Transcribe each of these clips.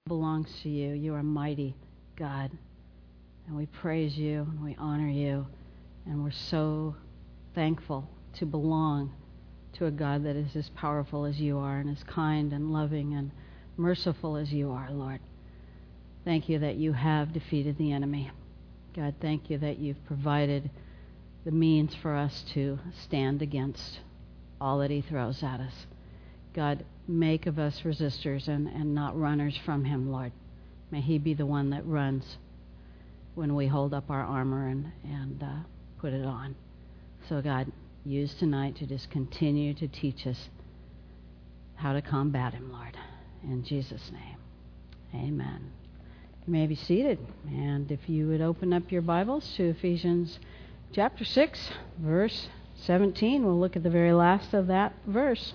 belongs to you. You are mighty, God. And we praise you and we honor you. And we're so thankful to belong to a God that is as powerful as you are and as kind and loving and merciful as you are, Lord. Thank you that you have defeated the enemy. God, thank you that you've provided the means for us to stand against all that he throws at us. God, make of us resistors and not runners from him, Lord. May he be the one that runs when we hold up our armor and put it on. So, God, use tonight to just continue to teach us how to combat him, Lord. In Jesus' name, amen. You may be seated. And if you would open up your Bibles to Ephesians chapter 6, verse 17. We'll look at the very last of that verse.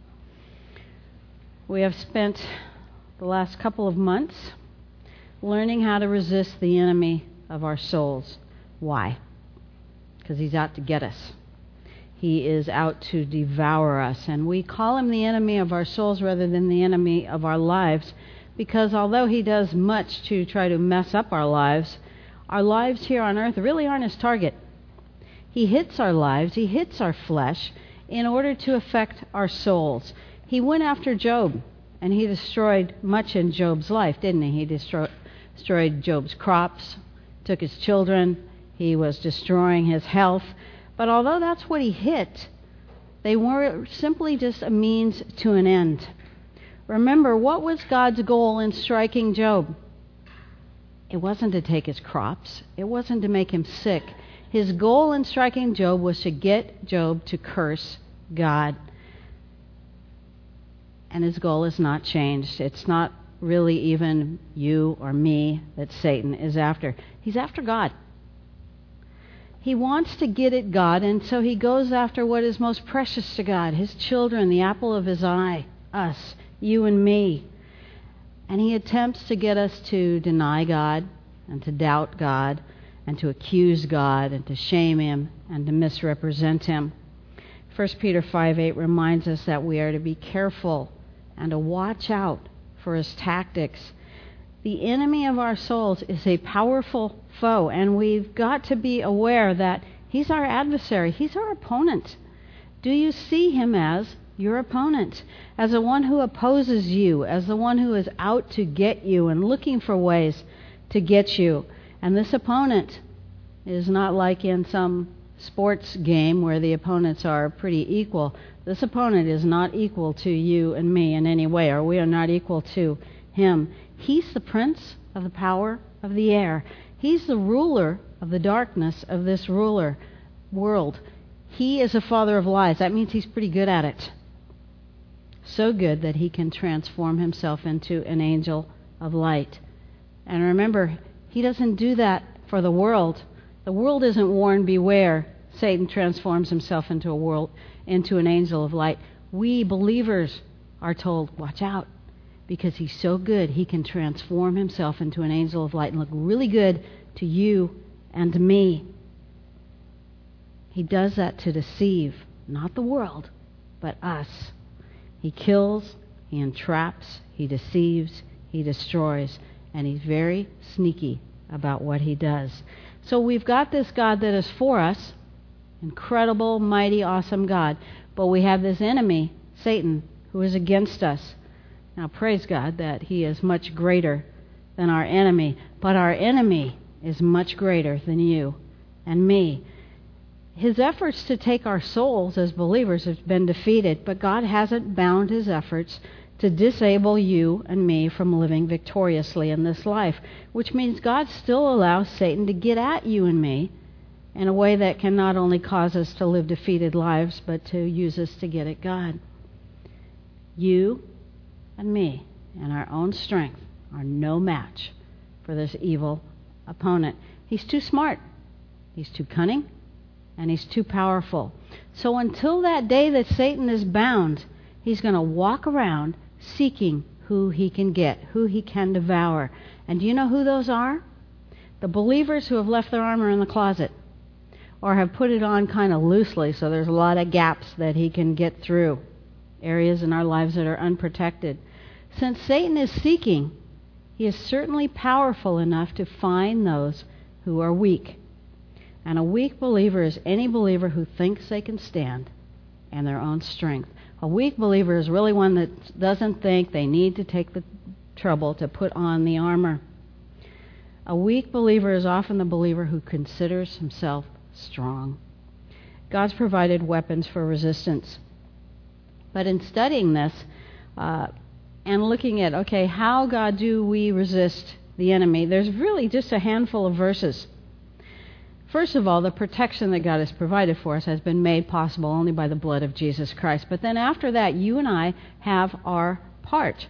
We have spent the last couple of months learning how to resist the enemy of our souls. Why? Because he's out to get us. He is out to devour us. And we call him the enemy of our souls rather than the enemy of our lives, because although he does much to try to mess up our lives here on earth really aren't his target. He hits our lives, he hits our flesh in order to affect our souls. He went after Job, and he destroyed much in Job's life, didn't he? He destroyed Job's crops, took his children, he was destroying his health. But although that's what he hit, they were simply just a means to an end. Remember, what was God's goal in striking Job? It wasn't to take his crops. It wasn't to make him sick. His goal in striking Job was to get Job to curse God. And his goal has not changed. It's not really even you or me that Satan is after. He's after God. He wants to get at God, and so he goes after what is most precious to God, his children, the apple of his eye, us, you and me. And he attempts to get us to deny God and to doubt God and to accuse God and to shame him and to misrepresent him. 1 Peter 5:8 reminds us that we are to be careful and to watch out for his tactics. The enemy of our souls is a powerful foe, and we've got to be aware that he's our adversary. He's our opponent. Do you see him as your opponent, as the one who opposes you, as the one who is out to get you and looking for ways to get you? And this opponent is not like in some sports game where the opponents are pretty equal. This opponent is not equal to you and me in any way, or we are not equal to him. He's the prince of the power of the air. He's the ruler of the darkness of this world. He is a father of lies. That means he's pretty good at it. So good that he can transform himself into an angel of light. And remember, he doesn't do that for the world. The world isn't warned, beware. Satan transforms himself into an angel of light. We believers are told, watch out, because he's so good, he can transform himself into an angel of light and look really good to you and to me. He does that to deceive, not the world, but us. He kills, he entraps, he deceives, he destroys, and he's very sneaky about what he does. So we've got this God that is for us, incredible, mighty, awesome God, but we have this enemy, Satan, who is against us. Now, praise God that he is much greater than our enemy, but our enemy is much greater than you and me. His efforts to take our souls as believers have been defeated, but God hasn't bound his efforts to disable you and me from living victoriously in this life, which means God still allows Satan to get at you and me in a way that can not only cause us to live defeated lives, but to use us to get at God. You and me and our own strength are no match for this evil opponent. He's too smart, he's too cunning, and he's too powerful. So until that day that Satan is bound, he's going to walk around seeking who he can get, who he can devour. And do you know who those are? The believers who have left their armor in the closet or have put it on kind of loosely, so there's a lot of gaps that he can get through, areas in our lives that are unprotected. Since Satan is seeking He is certainly powerful enough to find those who are weak. And a weak believer is any believer who thinks they can stand in their own strength. A weak believer is really one that doesn't think they need to take the trouble to put on the armor. A weak believer is often the believer who considers himself strong. God's provided weapons for resistance. But in studying this and looking at, okay, how, God, do we resist the enemy, there's really just a handful of verses. First of all, the protection that God has provided for us has been made possible only by the blood of Jesus Christ. But then after that, you and I have our part.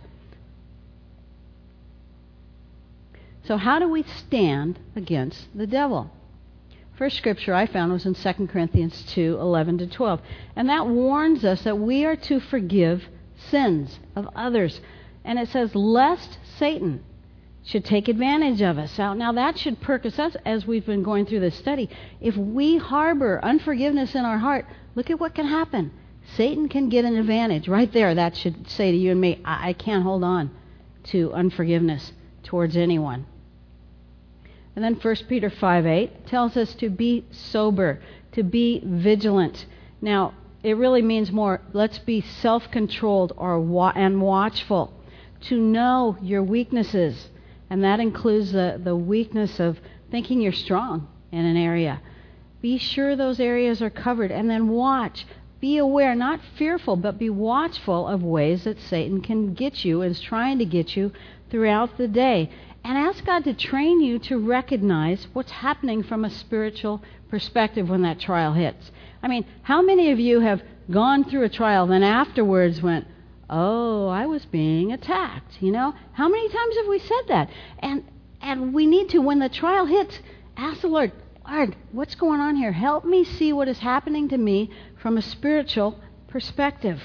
So how do we stand against the devil? First scripture I found was in 2 Corinthians 2:11-12. And that warns us that we are to forgive sins of others. And it says, lest Satan should take advantage of us. Now that should perk us up as we've been going through this study. If we harbor unforgiveness in our heart, look at what can happen. Satan can get an advantage. Right there, that should say to you and me, I can't hold on to unforgiveness towards anyone. And then 1 Peter 5:8 tells us to be sober, to be vigilant. Now, it really means more, let's be self-controlled and watchful, to know your weaknesses. And that includes the weakness of thinking you're strong in an area. Be sure those areas are covered, and then watch. Be aware, not fearful, but be watchful of ways that Satan can get you, is trying to get you throughout the day. And ask God to train you to recognize what's happening from a spiritual perspective when that trial hits. I mean, how many of you have gone through a trial, then afterwards went, oh, I was being attacked, you know? How many times have we said that? And we need to, when the trial hits, ask the Lord, Lord, what's going on here? Help me see what is happening to me from a spiritual perspective.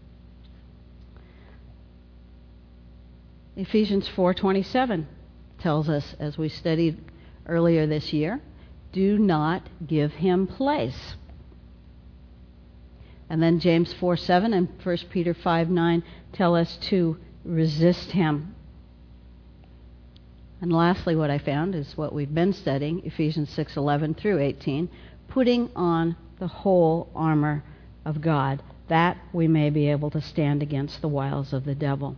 Ephesians 4:27 tells us, as we studied earlier this year, do not give him place. And then James 4:7 and 1 Peter 5:9 tell us to resist him. And lastly, what I found is what we've been studying, Ephesians 6:11-18, putting on the whole armor of God, that we may be able to stand against the wiles of the devil.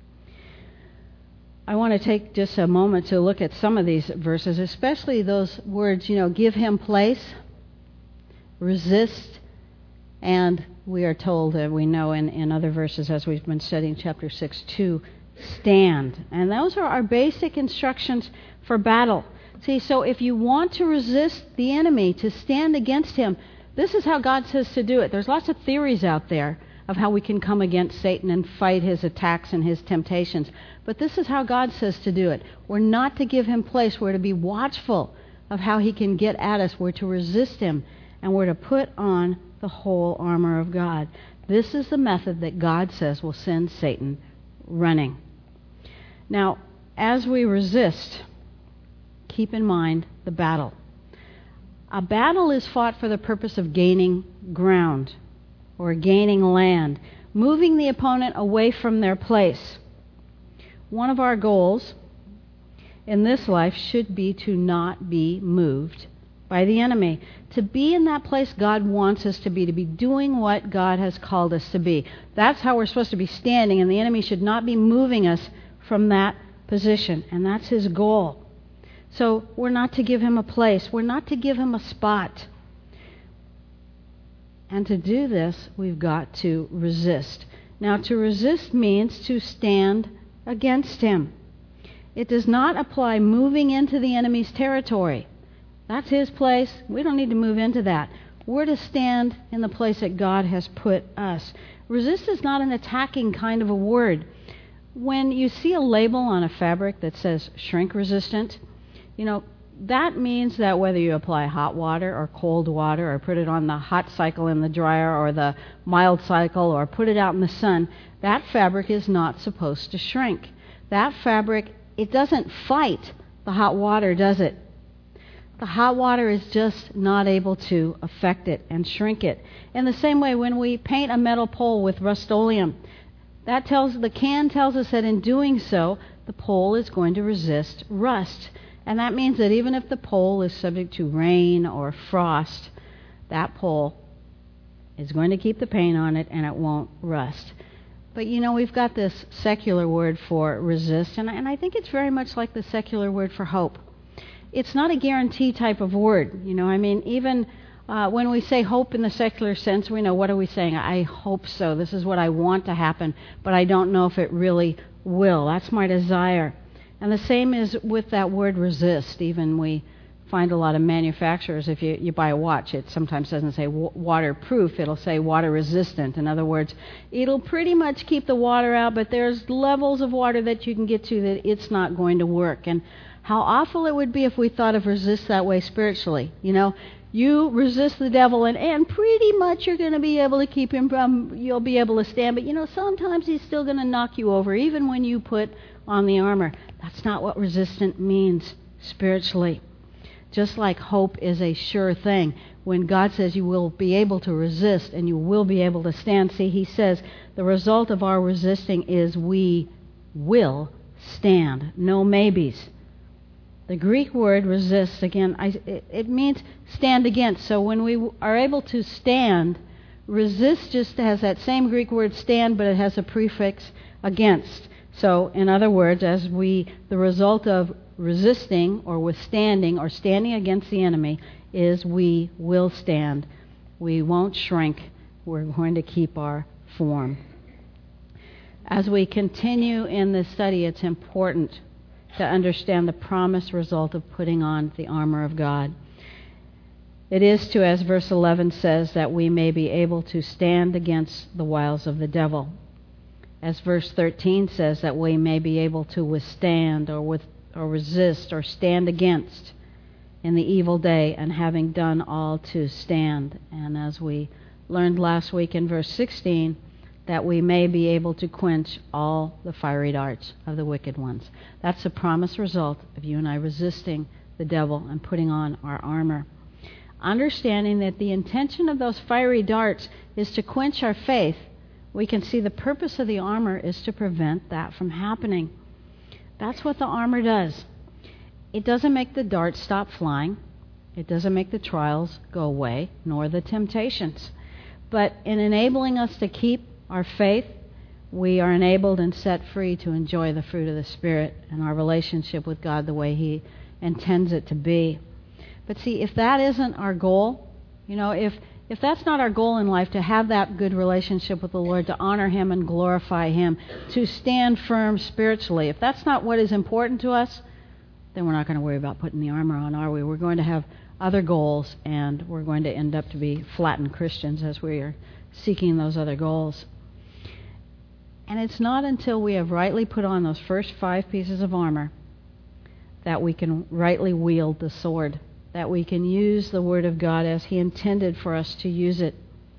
I want to take just a moment to look at some of these verses, especially those words, give him place, resist, and we are told, we know in other verses as we've been studying chapter 6, to stand. And those are our basic instructions for battle. See, so if you want to resist the enemy, to stand against him, this is how God says to do it. There's lots of theories out there of how we can come against Satan and fight his attacks and his temptations. But this is how God says to do it. We're not to give him place. We're to be watchful of how he can get at us. We're to resist him, and we're to put on the whole armor of God. This is the method that God says will send Satan running. Now, as we resist, keep in mind the battle. A battle is fought for the purpose of gaining ground or gaining land, moving the opponent away from their place. One of our goals in this life should be to not be moved by the enemy, to be in that place God wants us to be doing what God has called us to be. That's how we're supposed to be standing, and the enemy should not be moving us from that position, and that's his goal. So we're not to give him a place. We're not to give him a spot. And to do this, we've got to resist. Now, to resist means to stand against him. It does not apply moving into the enemy's territory. That's his place. We don't need to move into that. We're to stand in the place that God has put us. Resist is not an attacking kind of a word. When you see a label on a fabric that says shrink resistant, that means that whether you apply hot water or cold water or put it on the hot cycle in the dryer or the mild cycle or put it out in the sun, that fabric is not supposed to shrink. That fabric, it doesn't fight the hot water, does it? The hot water is just not able to affect it and shrink it. In the same way, when we paint a metal pole with Rust-Oleum, the can tells us that in doing so, the pole is going to resist rust. And that means that even if the pole is subject to rain or frost, that pole is going to keep the paint on it and it won't rust. But we've got this secular word for resist, and I think it's very much like the secular word for hope. It's not a guarantee type of word. Even when we say hope in the secular sense, we know, what are we saying? I hope so. This is what I want to happen, but I don't know if it really will. That's my desire. And the same is with that word resist. Even we find a lot of manufacturers, if you buy a watch, it sometimes doesn't say waterproof, it'll say water resistant. In other words, it'll pretty much keep the water out, but there's levels of water that you can get to that it's not going to work. And how awful it would be if we thought of resist that way spiritually. You resist the devil and pretty much you're going to be able to keep him from, you'll be able to stand, but sometimes he's still going to knock you over even when you put on the armor. That's not what resistant means spiritually. Just like hope is a sure thing. When God says you will be able to resist and you will be able to stand, see, he says the result of our resisting is we will stand. No maybes. The Greek word resist, again, it means stand against. So when we are able to stand, resist just has that same Greek word stand, but it has a prefix against. So, in other words, the result of resisting or withstanding or standing against the enemy is we will stand. We won't shrink. We're going to keep our form. As we continue in this study, it's important to understand the promised result of putting on the armor of God. It is to, as verse 11 says, that we may be able to stand against the wiles of the devil. As verse 13 says, that we may be able to withstand or resist or stand against in the evil day, and having done all to stand. And as we learned last week in verse 16, that we may be able to quench all the fiery darts of the wicked ones. That's the promised result of you and I resisting the devil and putting on our armor. Understanding that the intention of those fiery darts is to quench our faith, we can see the purpose of the armor is to prevent that from happening. That's what the armor does. It doesn't make the darts stop flying. It doesn't make the trials go away, nor the temptations. But in enabling us to keep our faith, we are enabled and set free to enjoy the fruit of the Spirit and our relationship with God the way he intends it to be. But see, if that isn't our goal, if that's not our goal in life, to have that good relationship with the Lord, to honor him and glorify him, to stand firm spiritually, if that's not what is important to us, then we're not going to worry about putting the armor on, are we? We're going to have other goals, and we're going to end up to be flattened Christians as we are seeking those other goals. And it's not until we have rightly put on those first 5 pieces of armor that we can rightly wield the sword, that we can use the Word of God as he intended for us to use it.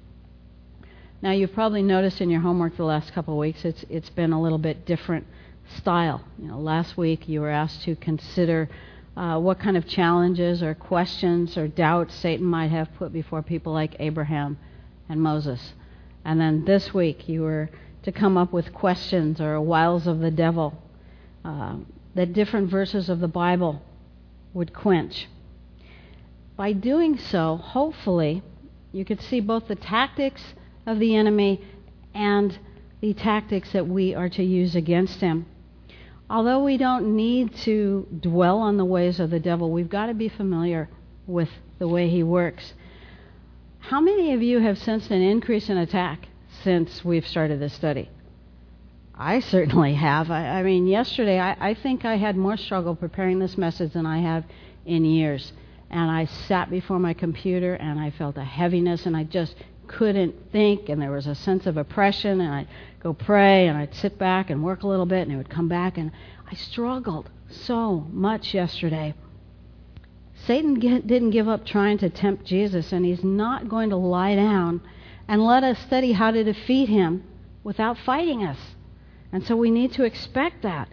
Now, you've probably noticed in your homework the last couple of weeks, it's been a little bit different style. Last week you were asked to consider what kind of challenges or questions or doubts Satan might have put before people like Abraham and Moses. And then this week you were to come up with questions or wiles of the devil that different verses of the Bible would quench. By doing so, hopefully, you could see both the tactics of the enemy and the tactics that we are to use against him. Although we don't need to dwell on the ways of the devil, we've got to be familiar with the way he works. How many of you have sensed an increase in attack since we've started this study? I certainly have. I mean, yesterday, I think I had more struggle preparing this message than I have in years. And I sat before my computer, and I felt a heaviness, and I just couldn't think, and there was a sense of oppression, and I'd go pray, and I'd sit back and work a little bit, and it would come back, and I struggled so much yesterday. Satan didn't give up trying to tempt Jesus, and he's not going to lie down and let us study how to defeat him without fighting us. And so we need to expect that.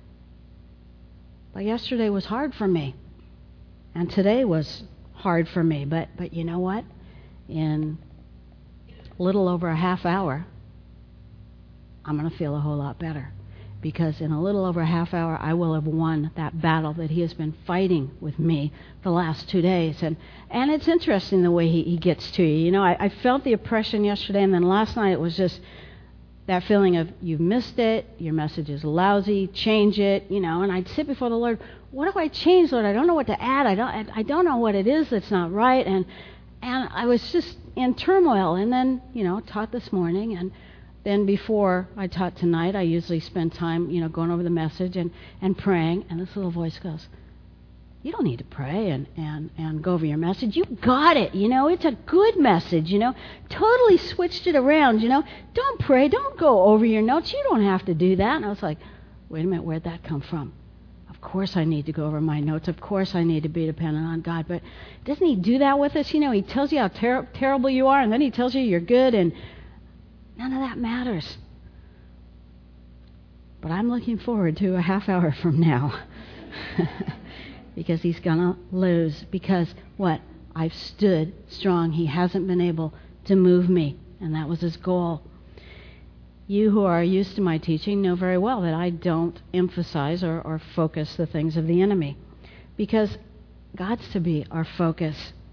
But yesterday was hard for me. And today was hard for me. But you know what? In a little over a half hour, I'm going to feel a whole lot better. because in a little over a half hour I will have won that battle that he has been fighting with me the last 2 days. And it's interesting the way he gets to you. You know, I felt the oppression yesterday, and then last night it was just that feeling of, you've missed it, your message is lousy, change it, you know. And I'd sit before the Lord, what do I change, Lord? I don't know what to add. I don't know what it is that's not right. And I was just in turmoil. And then, you know, taught this morning, and then before I taught tonight, I usually spend time, you know, going over the message and praying. And this little voice goes, you don't need to pray and go over your message. You got it, you know. It's a good message, you know. Totally switched it around, you know. Don't pray. Don't go over your notes. You don't have to do that. And I was like, wait a minute, where'd that come from? Of course I need to go over my notes. Of course I need to be dependent on God. But doesn't he do that with us? You know, he tells you how terrible you are, and then he tells you you're good, and none of that matters. But I'm looking forward to a half hour from now. Because he's going to lose. Because what? I've stood strong. He hasn't been able to move me. And that was his goal. You who are used to my teaching know very well that I don't emphasize or focus the things of the enemy. Because God's to be our focus.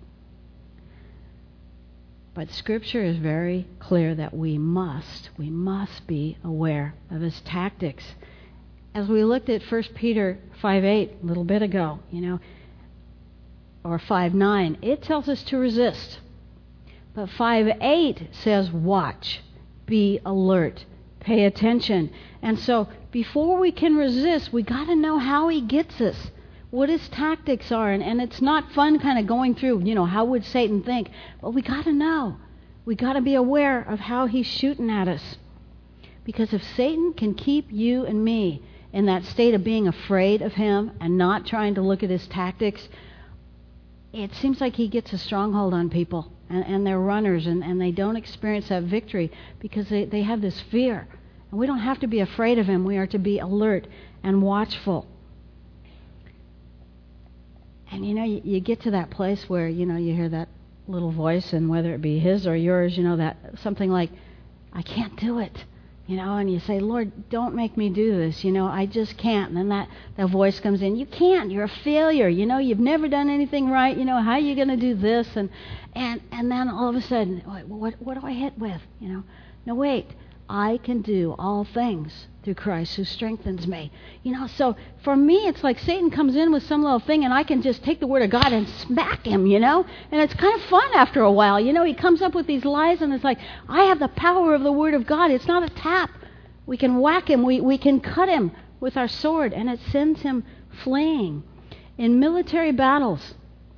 But Scripture is very clear that we must be aware of his tactics. As we looked at 1 Peter 5:8 a little bit ago, you know, or 5:9, it tells us to resist. But 5:8 says watch, be alert, pay attention. And so before we can resist, we got to know how he gets us, what his tactics are. And it's not fun kind of going through, you know, how would Satan think? But we got to know. We got to be aware of how he's shooting at us. Because if Satan can keep you and me in that state of being afraid of him and not trying to look at his tactics, it seems like he gets a stronghold on people. And they're runners, and they don't experience that victory because they have this fear. And we don't have to be afraid of him. We are to be alert and watchful. And, you know, you get to that place where, you know, you hear that little voice, and whether it be his or yours, you know, that something like, I can't do it. You know, and you say, Lord, don't make me do this. You know, I just can't. And then that voice comes in. You can't. You're a failure. You know, you've never done anything right. You know, how are you going to do this? And then all of a sudden, what do I hit with? You know, no, wait. I can do all things through Christ who strengthens me. You know, so for me, it's like Satan comes in with some little thing, and I can just take the Word of God and smack him, you know. And it's kind of fun after a while. You know, he comes up with these lies, and it's like, I have the power of the Word of God. It's not a tap. We can whack him. We can cut him with our sword, and it sends him fleeing. In military battles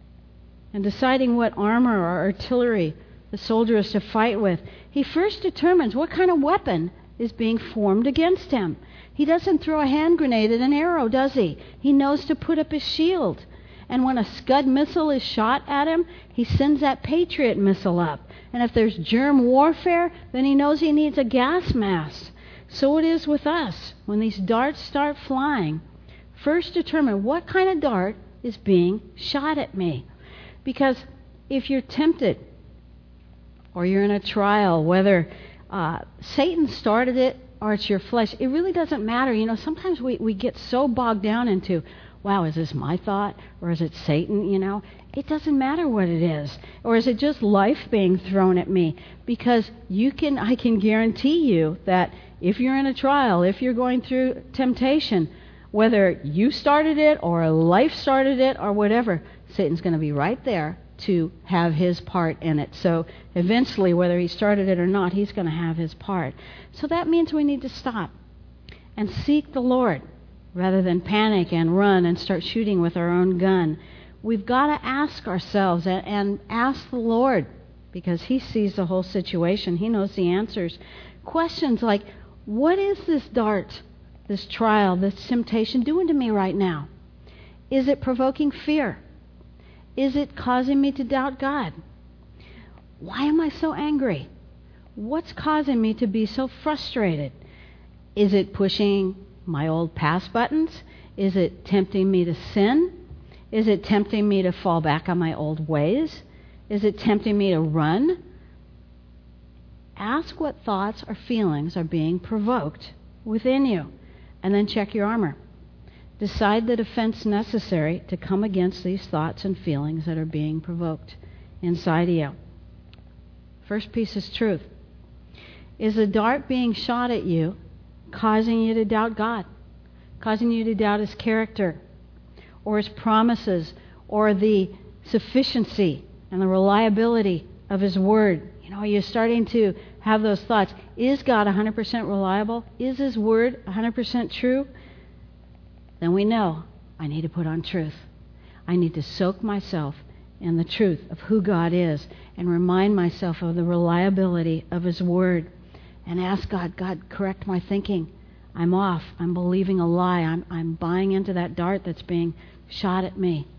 and deciding what armor or artillery the soldier is to fight with, he first determines what kind of weapon is being formed against him. He doesn't throw a hand grenade at an arrow, does he? He knows to put up his shield. And when a Scud missile is shot at him, he sends that Patriot missile up. And if there's germ warfare, then he knows he needs a gas mask. So it is with us. When these darts start flying, first determine what kind of dart is being shot at me. Because if you're tempted, or you're in a trial, whether Satan started it or it's your flesh, it really doesn't matter. You know, sometimes we get so bogged down into, wow, is this my thought or is it Satan, you know? It doesn't matter what it is. Or is it just life being thrown at me? Because I can guarantee you that if you're in a trial, if you're going through temptation, whether you started it or life started it or whatever, Satan's going to be right there to have his part in it. So eventually, whether he started it or not, he's going to have his part. So that means we need to stop and seek the Lord rather than panic and run and start shooting with our own gun. We've got to ask ourselves and ask the Lord, because he sees the whole situation. He knows the answers. Questions like, what is this dart, this trial, this temptation doing to me right now? Is it provoking fear? Is it causing me to doubt God? Why am I so angry? What's causing me to be so frustrated? Is it pushing my old past buttons? Is it tempting me to sin? Is it tempting me to fall back on my old ways? Is it tempting me to run? Ask what thoughts or feelings are being provoked within you. and then check your armor. Decide the defense necessary to come against these thoughts and feelings that are being provoked inside of you. First piece is truth. Is a dart being shot at you causing you to doubt God, causing you to doubt His character or His promises or the sufficiency and the reliability of His Word? You're starting to have those thoughts. Is God 100% reliable? Is His Word 100% true? Then we know I need to put on truth. I need to soak myself in the truth of who God is and remind myself of the reliability of His Word and ask God, correct my thinking. I'm off. I'm believing a lie. I'm buying into that dart that's being shot at me.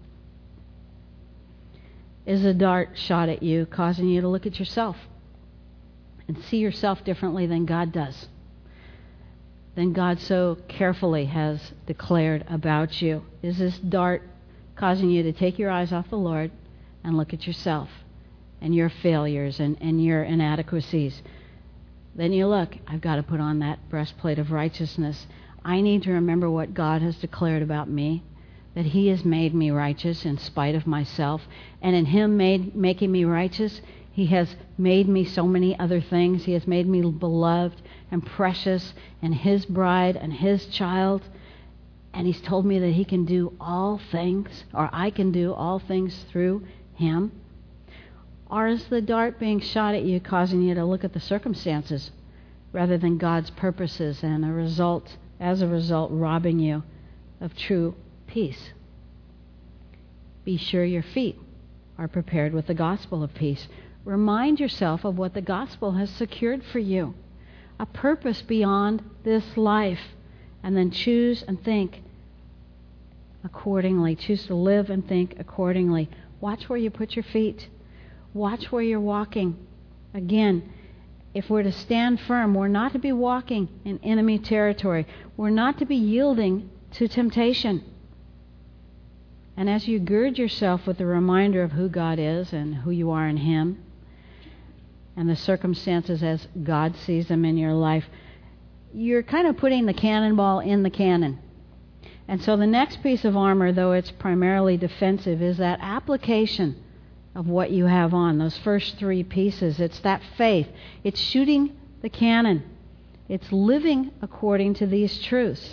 Is a dart shot at you causing you to look at yourself and see yourself differently than God does? Than God so carefully has declared about you? Is this dart causing you to take your eyes off the Lord and look at yourself and your failures and your inadequacies? Then you look, I've got to put on that breastplate of righteousness. I need to remember what God has declared about me, that He has made me righteous in spite of myself, and in Him making me righteous, He has made me so many other things. He has made me beloved and precious and His bride and His child. And He's told me that He can do all things, or I can do all things through Him. Or is the dart being shot at you causing you to look at the circumstances rather than God's purposes, and as a result, robbing you of true peace? Be sure your feet are prepared with the gospel of peace. Remind yourself of what the gospel has secured for you, a purpose beyond this life, and then choose and think accordingly. Choose to live and think accordingly. Watch where you put your feet. Watch where you're walking. Again, if we're to stand firm, we're not to be walking in enemy territory. We're not to be yielding to temptation. And as you gird yourself with the reminder of who God is and who you are in Him, and the circumstances as God sees them in your life, you're kind of putting the cannonball in the cannon. And so the next piece of armor, though it's primarily defensive, is that application of what you have on, those first three pieces. It's that faith. It's shooting the cannon. It's living according to these truths.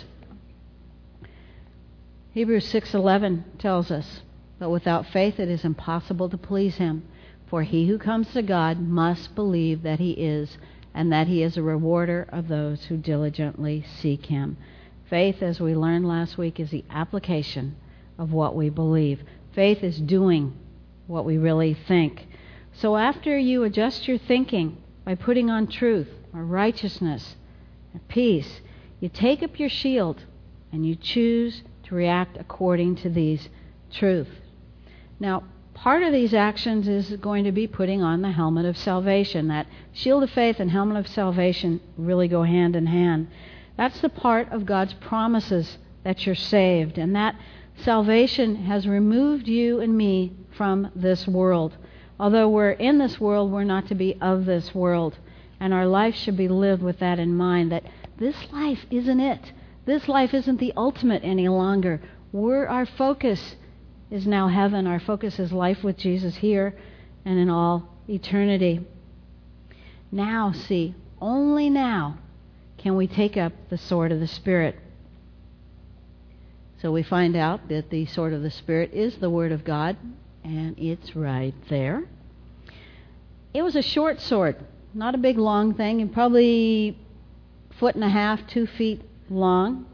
Hebrews 6:11 tells us, "But without faith it is impossible to please Him. For he who comes to God must believe that He is, and that He is a rewarder of those who diligently seek Him." Faith, as we learned last week, is the application of what we believe. Faith is doing what we really think. So after you adjust your thinking by putting on truth or righteousness and peace, you take up your shield and you choose to react according to these truths. Now, part of these actions is going to be putting on the helmet of salvation. That shield of faith and helmet of salvation really go hand in hand. That's the part of God's promises that you're saved, and that salvation has removed you and me from this world. Although we're in this world, we're not to be of this world. And our life should be lived with that in mind, that this life isn't it. This life isn't the ultimate any longer. Our focus is now heaven. Our focus is life with Jesus here and in all eternity. Now, see, only now can we take up the sword of the Spirit. So we find out that the sword of the Spirit is the Word of God, and it's right there. It was a short sword, not a big long thing, and probably 1.5 feet, 2 feet long.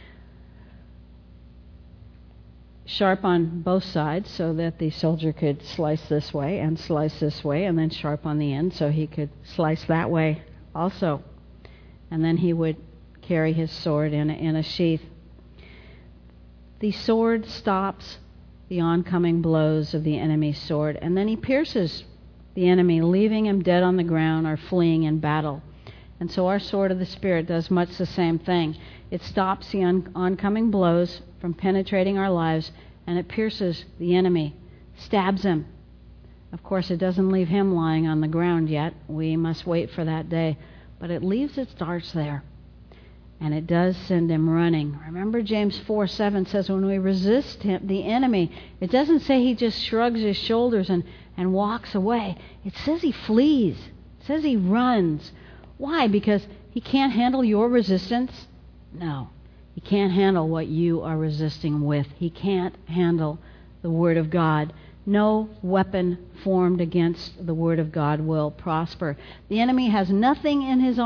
Sharp on both sides so that the soldier could slice this way and slice this way, and then sharp on the end so he could slice that way also. And then he would carry his sword in a sheath. The sword stops the oncoming blows of the enemy's sword, and then he pierces the enemy, leaving him dead on the ground or fleeing in battle. And so our sword of the Spirit does much the same thing. It stops the oncoming blows from penetrating our lives, and it pierces the enemy, stabs him. Of course, it doesn't leave him lying on the ground yet. We must wait for that day. But it leaves its darts there. And it does send him running. Remember James 4:7 says when we resist him, the enemy, it doesn't say he just shrugs his shoulders and walks away. It says he flees. It says he runs. Why? Because he can't handle your resistance? No. He can't handle what you are resisting with. He can't handle the Word of God. No weapon formed against the Word of God will prosper. The enemy has nothing in his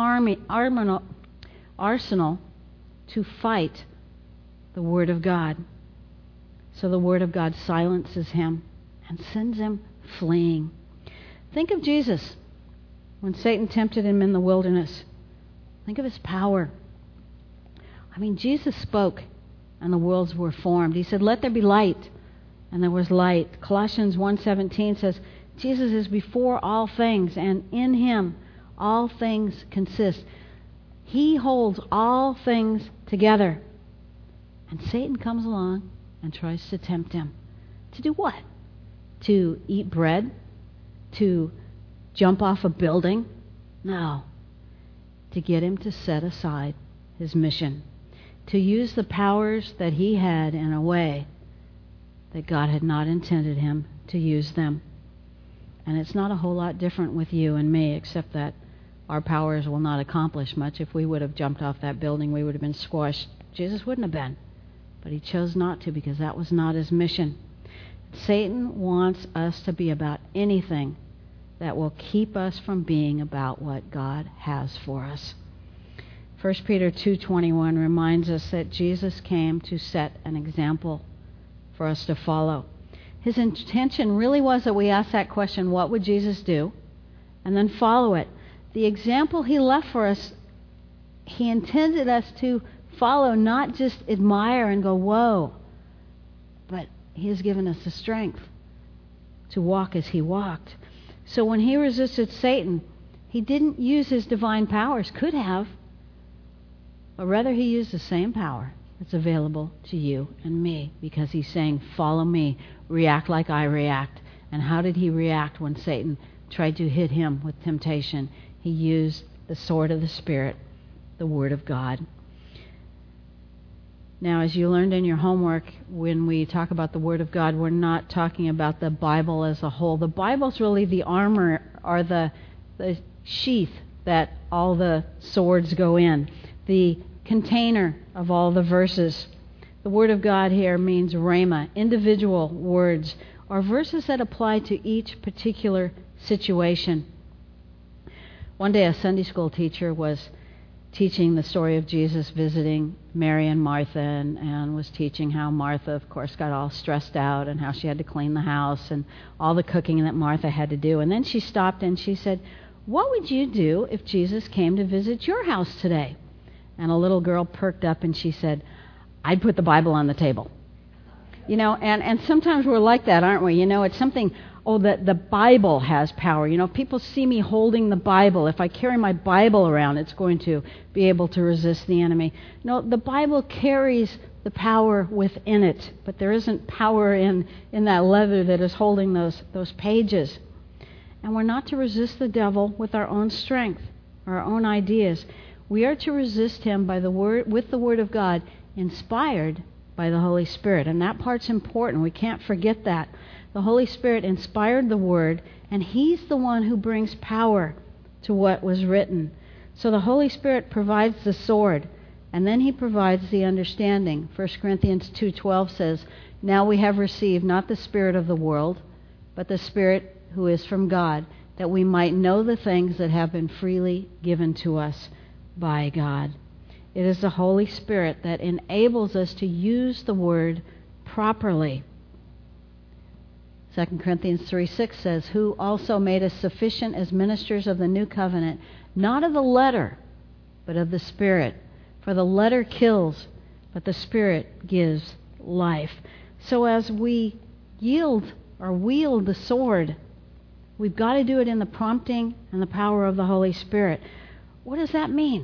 arsenal to fight the Word of God. So the Word of God silences him and sends him fleeing. Think of Jesus when Satan tempted him in the wilderness. Think of his power. I mean, Jesus spoke and the worlds were formed. He said, "Let there be light," and there was light. Colossians 1:17 says, Jesus is before all things, and in him all things consist. He holds all things together. And Satan comes along and tries to tempt him. To do what? To eat bread? To jump off a building? No. To get him to set aside his mission. To use the powers that he had in a way that God had not intended him to use them. And it's not a whole lot different with you and me, except that our powers will not accomplish much. If we would have jumped off that building, we would have been squashed. Jesus wouldn't have been. But he chose not to because that was not his mission. Satan wants us to be about anything that will keep us from being about what God has for us. 1 Peter 2:21 reminds us that Jesus came to set an example for us to follow. His intention really was that we ask that question, what would Jesus do? And then follow it. The example he left for us, he intended us to follow, not just admire and go, whoa, but he has given us the strength to walk as he walked. So when he resisted Satan, he didn't use his divine powers, could have, but rather he used the same power that's available to you and me, because he's saying, follow me, react like I react. And how did he react when Satan tried to hit him with temptation? He used the sword of the Spirit, the Word of God. Now, as you learned in your homework, when we talk about the Word of God, we're not talking about the Bible as a whole. The Bible's really the armor, or the sheath that all the swords go in, the container of all the verses. The Word of God here means rhema, individual words, or verses that apply to each particular situation. One day a Sunday school teacher was teaching the story of Jesus visiting Mary and Martha, and was teaching how Martha, of course, got all stressed out and how she had to clean the house and all the cooking that Martha had to do. And then she stopped and she said, "What would you do if Jesus came to visit your house today?" And a little girl perked up and she said, "I'd put the Bible on the table." You know, and sometimes we're like that, aren't we? You know, it's something, that the Bible has power. You know, if people see me holding the Bible, if I carry my Bible around, it's going to be able to resist the enemy. No, the Bible carries the power within it, but there isn't power in that leather that is holding those pages. And we're not to resist the devil with our own strength, our own ideas. We are to resist him by with the Word of God, inspired by the Holy Spirit. And that part's important. We can't forget that. The Holy Spirit inspired the Word, and he's the one who brings power to what was written. So the Holy Spirit provides the sword, and then he provides the understanding. 1 Corinthians 2:12 says, "Now we have received not the spirit of the world, but the Spirit who is from God, that we might know the things that have been freely given to us by God." It is the Holy Spirit that enables us to use the Word properly. 2 Corinthians 3:6 says, "Who also made us sufficient as ministers of the new covenant, not of the letter, but of the Spirit. For the letter kills, but the Spirit gives life." So as we yield or wield the sword, we've got to do it in the prompting and the power of the Holy Spirit. What does that mean?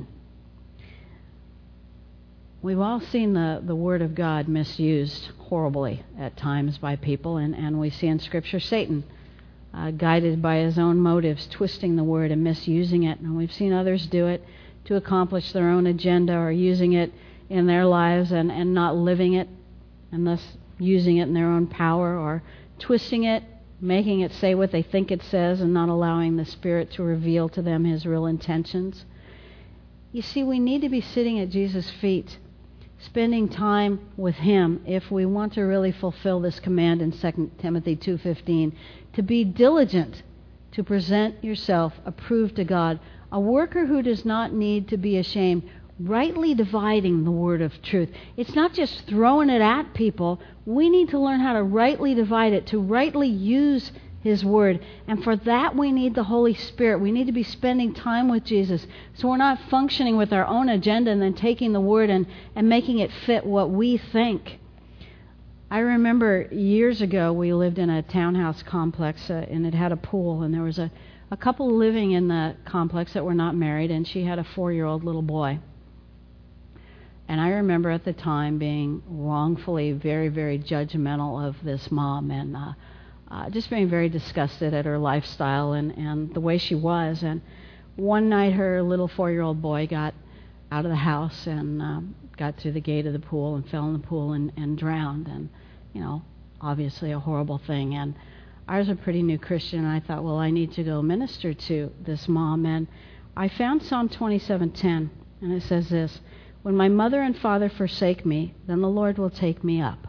We've all seen the Word of God misused horribly at times by people, and we see in Scripture Satan guided by his own motives, twisting the Word and misusing it. And we've seen others do it to accomplish their own agenda, or using it in their lives and not living it, and thus using it in their own power, or twisting it, making it say what they think it says, and not allowing the Spirit to reveal to them His real intentions. You see, we need to be sitting at Jesus' feet, spending time with Him if we want to really fulfill this command in 2 Timothy 2:15, to be diligent to present yourself approved to God, a worker who does not need to be ashamed, rightly dividing the word of truth. It's not just throwing it at people. We need to learn how to rightly divide it, to rightly use His word. And for that we need the Holy Spirit. We need to be spending time with Jesus, so we're not functioning with our own agenda and then taking the word and making it fit what we think. I remember years ago we lived in a townhouse complex and it had a pool, and there was a couple living in the complex that were not married, and she had a 4-year-old little boy. And I remember at the time being wrongfully very, very judgmental of this mom, and just being very disgusted at her lifestyle and the way she was. And one night her little 4-year-old boy got out of the house and got through the gate of the pool and fell in the pool and drowned. And, you know, obviously a horrible thing. And I was a pretty new Christian, and I thought, well, I need to go minister to this mom. And I found Psalm 27:10, and it says this: "When my mother and father forsake me, then the Lord will take me up."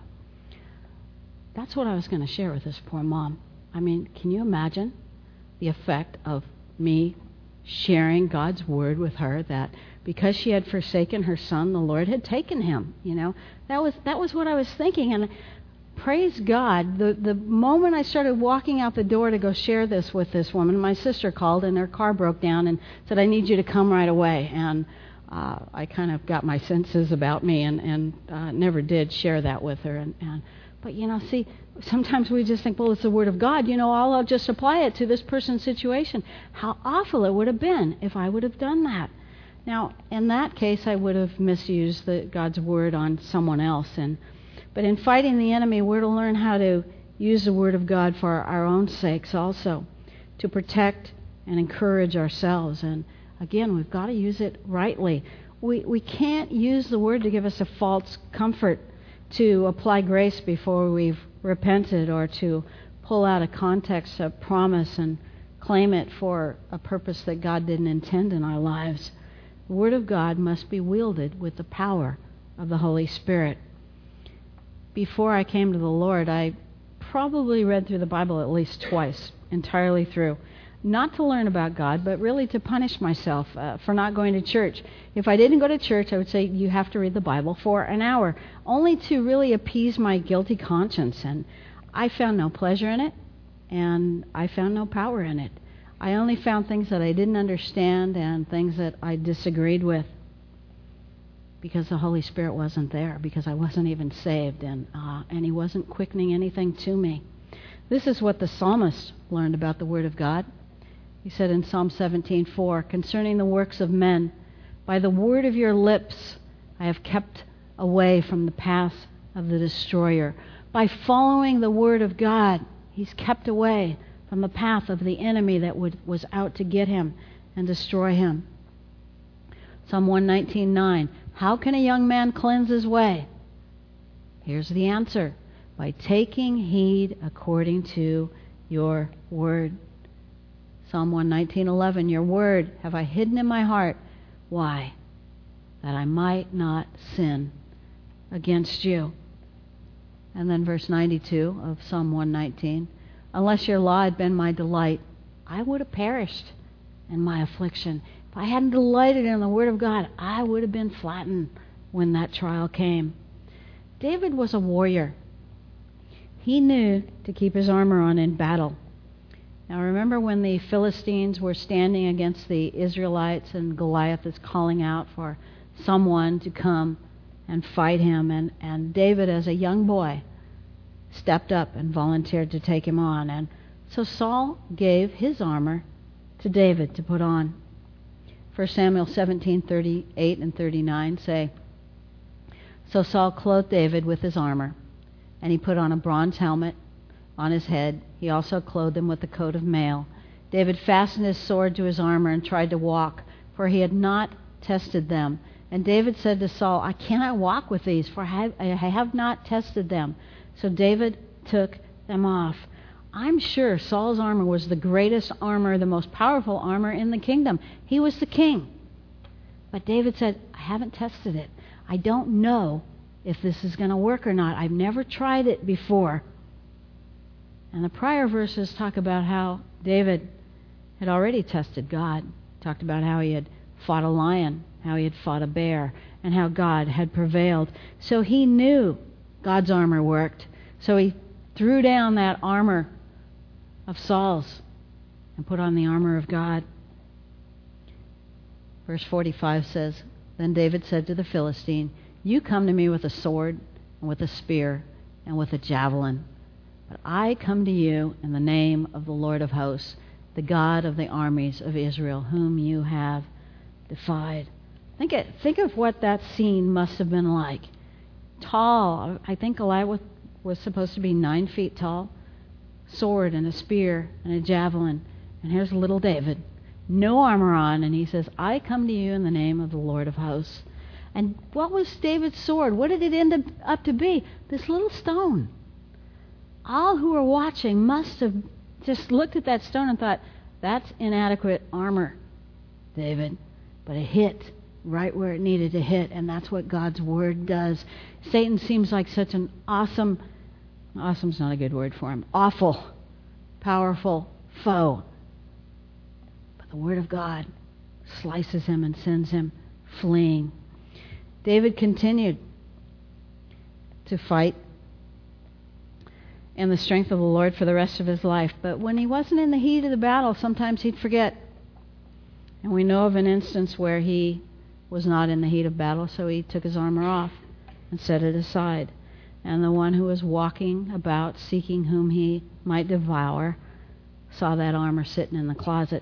That's what I was going to share with this poor mom. I mean, can you imagine the effect of me sharing God's word with her, that because she had forsaken her son, the Lord had taken him? You know, that was what I was thinking. And praise God, the moment I started walking out the door to go share this with this woman, my sister called and her car broke down and said, "I need you to come right away." And I kind of got my senses about me and never did share that with her. But, you know, see, sometimes we just think, well, it's the Word of God. You know, I'll just apply it to this person's situation. How awful it would have been if I would have done that. Now, in that case, I would have misused God's Word on someone else. But in fighting the enemy, we're to learn how to use the Word of God for our own sakes also, to protect and encourage ourselves. And again, we've got to use it rightly. We can't use the Word to give us a false comfort, to apply grace before we've repented, or to pull out of context a promise and claim it for a purpose that God didn't intend in our lives. The Word of God must be wielded with the power of the Holy Spirit. Before I came to the Lord, I probably read through the Bible at least twice, entirely through. Not to learn about God, but really to punish myself for not going to church. If I didn't go to church, I would say, you have to read the Bible for an hour, only to really appease my guilty conscience. And I found no pleasure in it, and I found no power in it. I only found things that I didn't understand and things that I disagreed with, because the Holy Spirit wasn't there, because I wasn't even saved, and He wasn't quickening anything to me. This is what the psalmist learned about the Word of God. He said in Psalm 17:4, "Concerning the works of men, by the word of your lips I have kept away from the path of the destroyer." By following the Word of God, he's kept away from the path of the enemy that was out to get him and destroy him. Psalm 119:9, "How can a young man cleanse his way?" Here's the answer: by taking heed according to your word. Psalm 119:11, "Your word have I hidden in my heart." Why? That I might not sin against you. And then verse 92 of Psalm 119, "Unless your law had been my delight, I would have perished in my affliction." If I hadn't delighted in the Word of God, I would have been flattened when that trial came. David was a warrior. He knew to keep his armor on in battle. Now remember when the Philistines were standing against the Israelites and Goliath is calling out for someone to come and fight him, and David, as a young boy, stepped up and volunteered to take him on. And so Saul gave his armor to David to put on. 1 Samuel 17:38 and 39 say, "So Saul clothed David with his armor, and he put on a bronze helmet on his head. He also clothed him with a coat of mail. David fastened his sword to his armor and tried to walk, for he had not tested them. And David said to Saul, I cannot walk with these, for I have not tested them. So David took them off. I'm sure Saul's armor was the greatest armor, the most powerful armor in the kingdom. He was the king. But David said, I haven't tested it. I don't know if this is going to work or not. I've never tried it before. And the prior verses talk about how David had already tested God. Talked about how he had fought a lion, how he had fought a bear, and how God had prevailed. So he knew God's armor worked. So he threw down that armor of Saul's and put on the armor of God. Verse 45 says, Then David said to the Philistine, You come to me with a sword and with a spear and with a javelin, but I come to you in the name of the Lord of hosts, the God of the armies of Israel, whom you have defied. Think of what that scene must have been like. Tall. I think Goliath was supposed to be 9 feet tall. Sword and a spear and a javelin. And here's little David. No armor on. And he says, I come to you in the name of the Lord of hosts. And what was David's sword? What did it end up to be? This little stone. All who were watching must have just looked at that stone and thought, that's inadequate armor, David. But it hit right where it needed to hit, and that's what God's word does. Satan seems like such an awesome's not a good word for him, awful, powerful foe. But the word of God slices him and sends him fleeing. David continued to fight in the strength of the Lord for the rest of his life. But when he wasn't in the heat of the battle, sometimes he'd forget. And we know of an instance where he was not in the heat of battle, so he took his armor off and set it aside. And the one who was walking about seeking whom he might devour saw that armor sitting in the closet.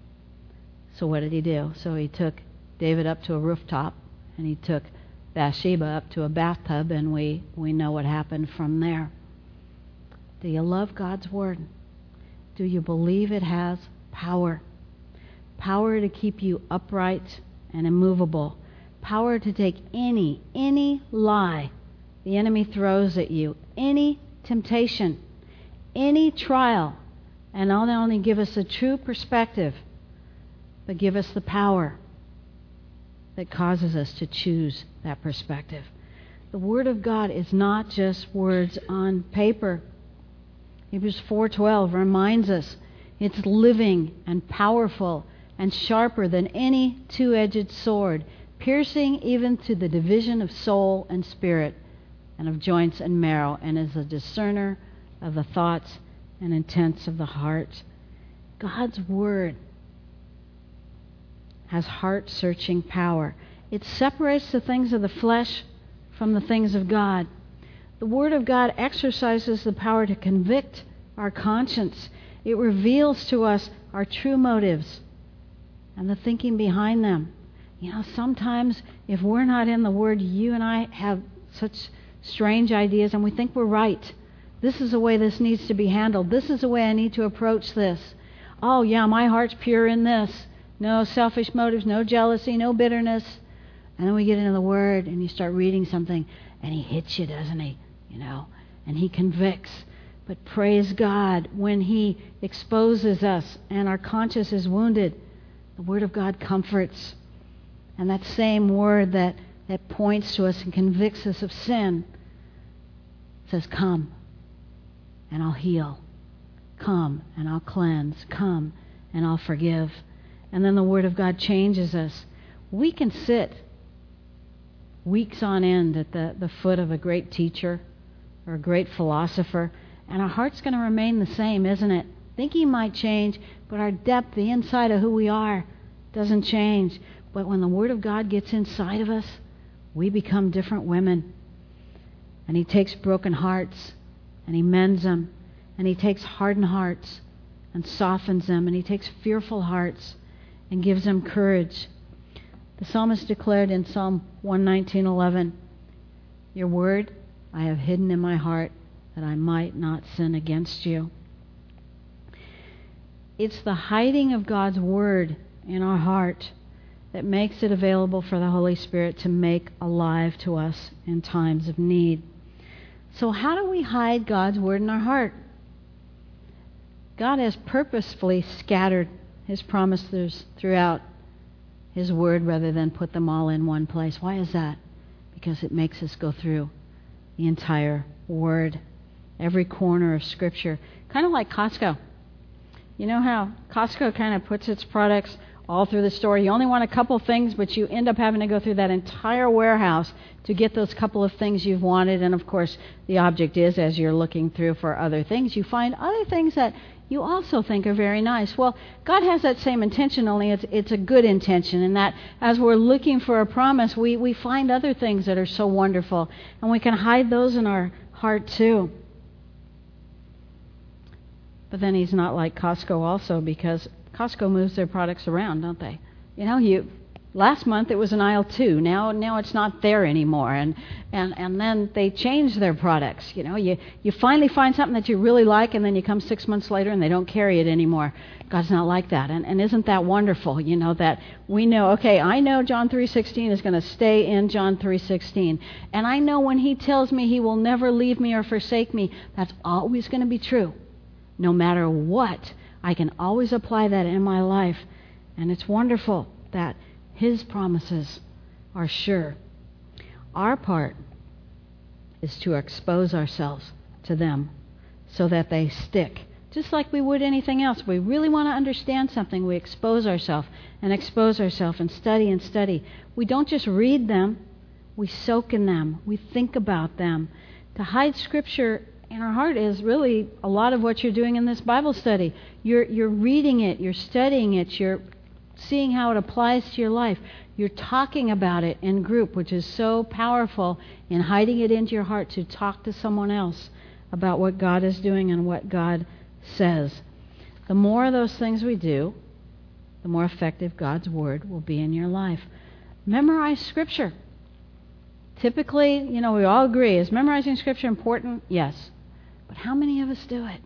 So what did he do? So he took David up to a rooftop, and he took Bathsheba up to a bathtub, and we know what happened from there. Do you love God's word? Do you believe it has power? Power to keep you upright and immovable. Power to take any lie the enemy throws at you, any temptation, any trial, and not only give us a true perspective, but give us the power that causes us to choose that perspective. The Word of God is not just words on paper. Hebrews 4:12 reminds us it's living and powerful and sharper than any two-edged sword, piercing even to the division of soul and spirit and of joints and marrow, and is a discerner of the thoughts and intents of the heart. God's Word has heart-searching power. It separates the things of the flesh from the things of God. The Word of God exercises the power to convict our conscience. It reveals to us our true motives and the thinking behind them. You know, sometimes if we're not in the Word, you and I have such strange ideas and we think we're right. This is the way this needs to be handled. This is the way I need to approach this. Oh, yeah, my heart's pure in this. No selfish motives, no jealousy, no bitterness. And then we get into the Word and you start reading something and He hits you, doesn't He? You know, and He convicts. But praise God, when He exposes us and our conscience is wounded, the Word of God comforts. And that same Word that points to us and convicts us of sin says, come and I'll heal. Come and I'll cleanse. Come and I'll forgive. And then the Word of God changes us. We can sit weeks on end at the foot of a great teacher or a great philosopher, and our heart's going to remain the same, isn't it? Thinking might change, but our depth, the inside of who we are, doesn't change. But when the Word of God gets inside of us, we become different women. And He takes broken hearts and He mends them. And He takes hardened hearts and softens them. And He takes fearful hearts and gives them courage. The psalmist declared in Psalm 119:11, Your word I have hidden in my heart that I might not sin against you. It's the hiding of God's word in our heart that makes it available for the Holy Spirit to make alive to us in times of need. So how do we hide God's Word in our heart? God has purposefully scattered His promises throughout His Word rather than put them all in one place. Why is that? Because it makes us go through the entire Word, every corner of Scripture. Kind of like Costco. You know how Costco kind of puts its products all through the store. You only want a couple things, but you end up having to go through that entire warehouse to get those couple of things you've wanted. And of course, the object is, as you're looking through for other things, you find other things that you also think are very nice. Well, God has that same intention, only it's a good intention, in that as we're looking for a promise, we find other things that are so wonderful, and we can hide those in our heart too. But then He's not like Costco also, because Costco moves their products around, don't they? You know, last month it was in aisle 2. Now it's not there anymore, and then they change their products. You know, you finally find something that you really like, and then you come 6 months later and they don't carry it anymore. God's not like that, and isn't that wonderful? You know, that we know, okay, I know John 3:16 is going to stay in John 3:16, and I know when He tells me He will never leave me or forsake me, that's always going to be true. No matter what, I can always apply that in my life, and it's wonderful that His promises are sure. Our part is to expose ourselves to them so that they stick, just like we would anything else. We really want to understand something, we expose ourselves and study. We don't just read them, we soak in them, we think about them. To hide Scripture in our heart is really a lot of what you're doing in this Bible study. You're reading it, you're studying it, you're seeing how it applies to your life. You're talking about it in group, which is so powerful in hiding it into your heart to talk to someone else about what God is doing and what God says. The more of those things we do, the more effective God's Word will be in your life. Memorize Scripture. Typically, you know, we all agree, is memorizing Scripture important? Yes. But how many of us do it?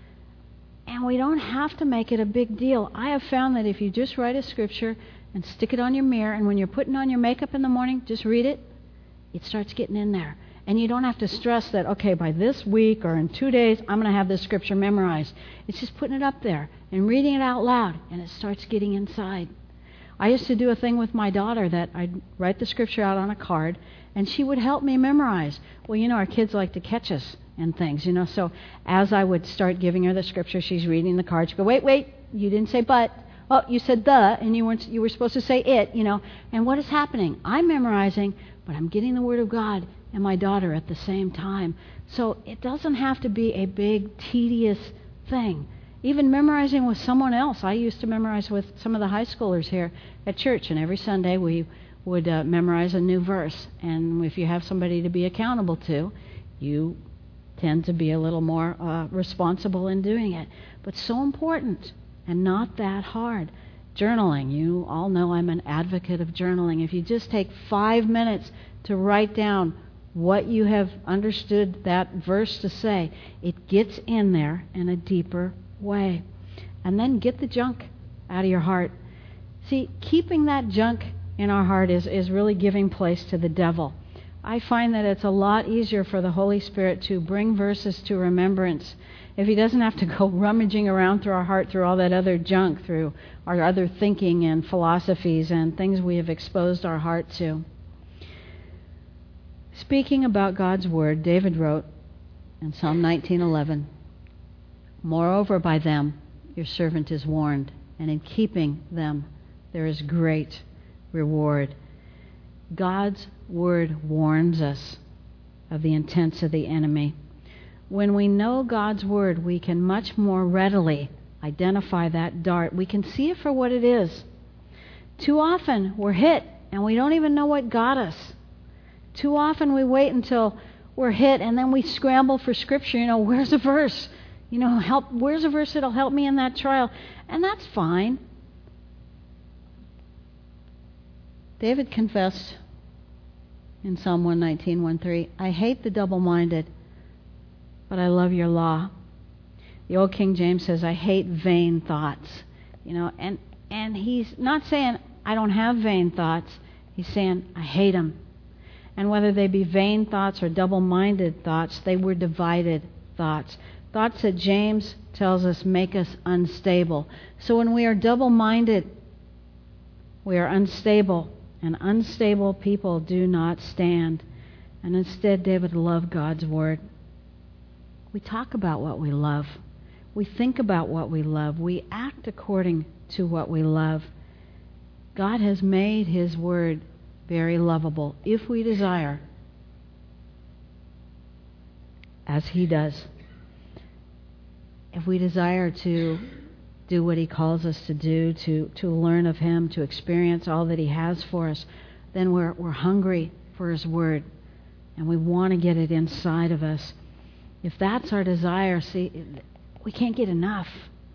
And we don't have to make it a big deal. I have found that if you just write a Scripture and stick it on your mirror, and when you're putting on your makeup in the morning, just read it, it starts getting in there. And you don't have to stress that, okay, by this week or in 2 days, I'm going to have this Scripture memorized. It's just putting it up there and reading it out loud, and it starts getting inside. I used to do a thing with my daughter that I'd write the Scripture out on a card, and she would help me memorize. Well, you know, our kids like to catch us and things, you know. So as I would start giving her the Scripture, she's reading the card. She'd go, wait, you didn't say but. Oh, you said the, and you were supposed to say it, you know. And what is happening? I'm memorizing, but I'm getting the Word of God and my daughter at the same time. So it doesn't have to be a big, tedious thing. Even memorizing with someone else. I used to memorize with some of the high schoolers here at church, and every Sunday we would memorize a new verse. And if you have somebody to be accountable to, you tend to be a little more responsible in doing it. But so important and not that hard. Journaling. You all know I'm an advocate of journaling. If you just take 5 minutes to write down what you have understood that verse to say, it gets in there in a deeper way. And then get the junk out of your heart. See, keeping that junk in our heart is really giving place to the devil. I find that it's a lot easier for the Holy Spirit to bring verses to remembrance if He doesn't have to go rummaging around through our heart, through all that other junk, through our other thinking and philosophies and things we have exposed our heart to. Speaking about God's Word, David wrote in Psalm 19:11, "Moreover, by them your servant is warned, and in keeping them there is great reward." God's Word warns us of the intents of the enemy. When we know God's Word, we can much more readily identify that dart. We can see it for what it is. Too often we're hit and we don't even know what got us. Too often we wait until we're hit and then we scramble for Scripture. You know, where's a verse? You know, where's a verse that'll help me in that trial? And that's fine. David confessed in Psalm 119:1-3, "I hate the double-minded, but I love your law." The old King James says, "I hate vain thoughts." You know, and he's not saying, I don't have vain thoughts. He's saying, I hate them. And whether they be vain thoughts or double-minded thoughts, they were divided thoughts. Thoughts that James tells us make us unstable. So when we are double-minded, we are unstable. And unstable people do not stand. And instead, David loved God's word. We talk about what we love. We think about what we love. We act according to what we love. God has made His word very lovable if we desire, as He does. If we desire to do what He calls us to do, to learn of Him, to experience all that He has for us, then we're hungry for His word, and we want to get it inside of us. If that's our desire, see, we can't get enough.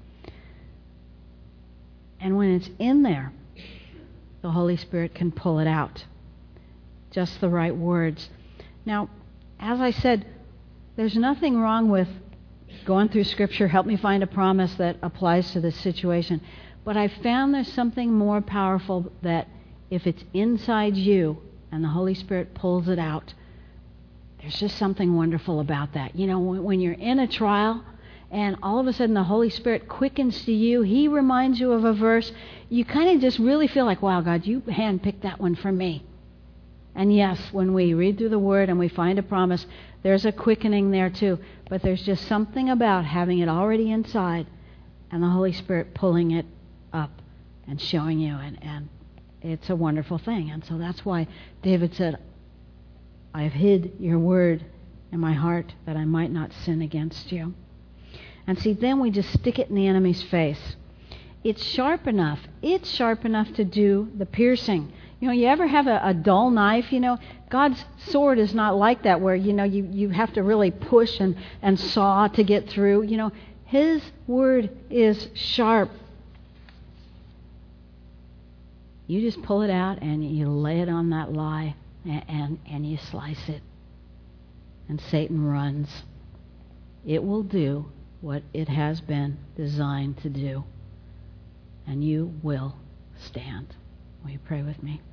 And when it's in there, the Holy Spirit can pull it out. Just the right words. Now, as I said, there's nothing wrong with going through Scripture, help me find a promise that applies to this situation. But I found there's something more powerful that if it's inside you and the Holy Spirit pulls it out, there's just something wonderful about that. You know, when you're in a trial and all of a sudden the Holy Spirit quickens to you, He reminds you of a verse, you kind of just really feel like, wow, God, you handpicked that one for me. And yes, when we read through the Word and we find a promise, there's a quickening there too. But there's just something about having it already inside and the Holy Spirit pulling it up and showing you. And it's a wonderful thing. And so that's why David said, I have hid your word in my heart that I might not sin against you. And see, then we just stick it in the enemy's face. It's sharp enough. It's sharp enough to do the piercing. You know, you ever have a dull knife? You know, God's sword is not like that where, you know, you have to really push and saw to get through. You know, His word is sharp. You just pull it out and you lay it on that lie and you slice it. And Satan runs. It will do what it has been designed to do. And you will stand. Will you pray with me?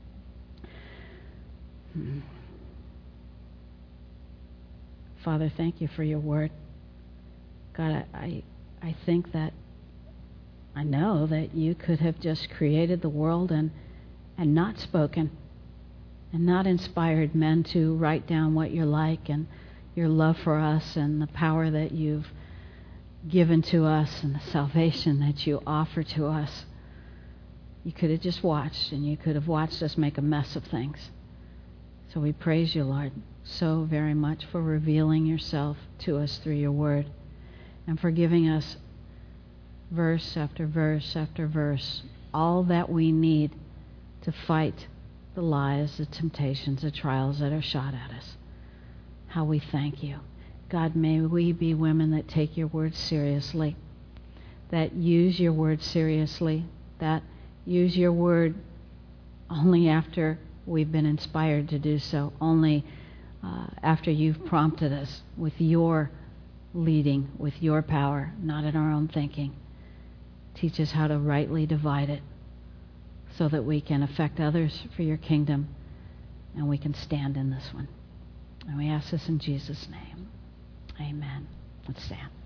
Father, thank you for your word. God, I think that I know that you could have just created the world and not spoken and not inspired men to write down what you're like and your love for us and the power that you've given to us and the salvation that you offer to us. You could have just watched, and you could have watched us make a mess of things. So we praise you, Lord, so very much for revealing yourself to us through your word and for giving us verse after verse after verse all that we need to fight the lies, the temptations, the trials that are shot at us. How we thank you. God, may we be women that take your word seriously, that use your word seriously, that use your word only after we've been inspired to do so, only after you've prompted us with your leading, with your power, not in our own thinking. Teach us how to rightly divide it so that we can affect others for your kingdom and we can stand in this one. And we ask this in Jesus' name. Amen. Let's stand.